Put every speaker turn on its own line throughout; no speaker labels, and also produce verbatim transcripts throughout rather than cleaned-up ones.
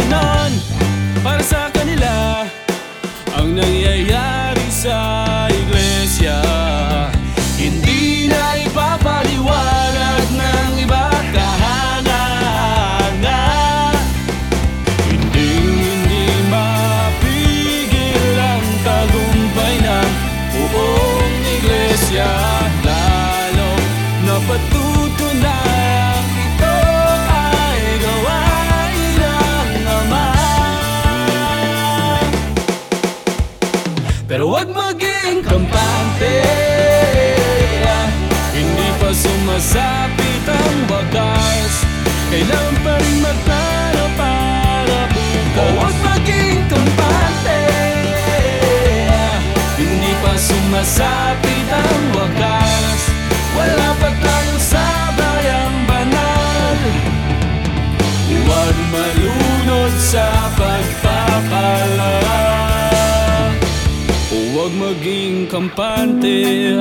ganon para sa kanila ang nangyayari sa iglesia. Hindi na ipapaliwanag ng iba kahanga-hanga. Hindi, hindi mapigil ang tagumpay ng buong iglesia. Lalo na patutunayang ito ay gawain ng Ama. Pero huwag maging kampante, hindi pa sumasapit ang wakas. Kailangan pa rin magplano para bukas. Huwag maging kampante, hindi pa sumasapit ang wakas. Wala pa tayong sabayang banal. Huwag malunod sa pagpapala. Huwag maging kampante.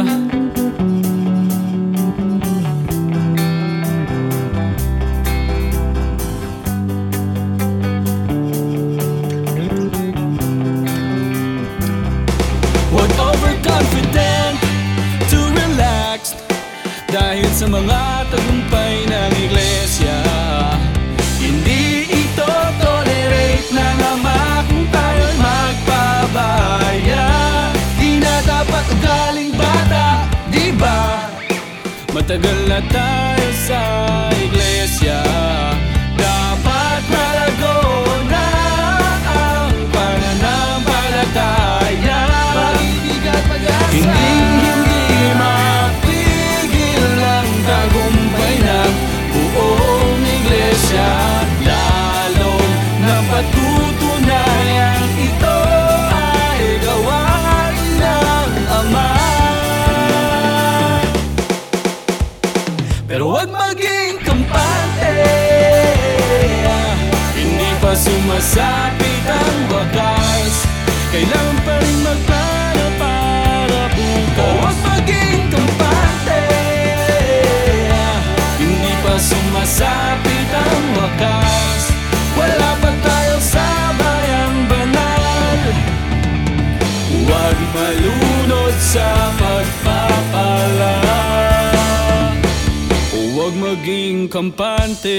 Huwag overconfident, too relaxed dahil sa mga tagumpay ng iglesia. Hindi ito tolerate ng Ama kung tayo'y magpabaya. Di na dapat ugaling bata, di ba? Matagal na tayo sa iglesia. Dapat malago na ang pananampalataya. Hindi, hindi mapigil ang tagumpay ng buong iglesia. Lalong na patutunayang ito ay gawain ng Ama. Pero huwag maging kampante, hindi pa sumasapit ang wakas. Kailangan pa rin magplano para bukas. Huwag maging kampante, hindi pa sumasapit ang wakas. Wala pa tayong sabayang banal. Huwag malunod sa pagpapala. Huwag maging kampante.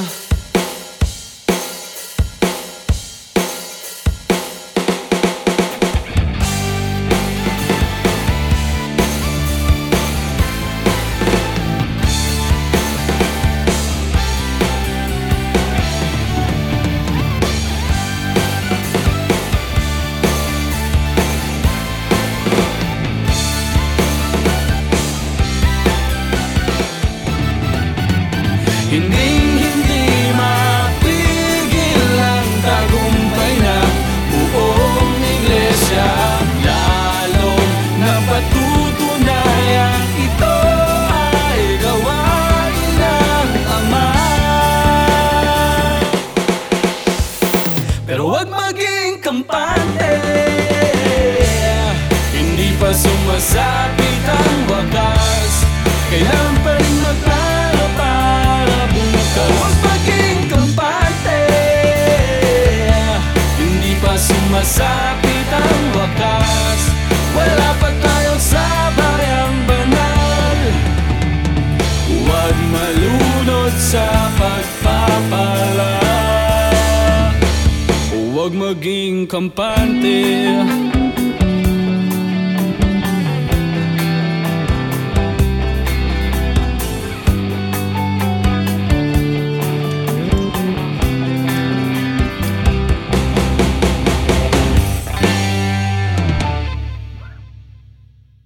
Hindi, hindi mapigil ang tagumpay ng buong iglesia. Lalong na patutunayang ito ay gawain ng Ama. Pero huwag maging kampante, hindi pa sumasapit ang wakas. Kailangan pa rin magplano para bukas. Huwag maging kampante, hindi pa sumasapit ang wakas. Wala pa tayong sabayang banal. Huwag malunod sa pagpapala. Huwag maging kampante.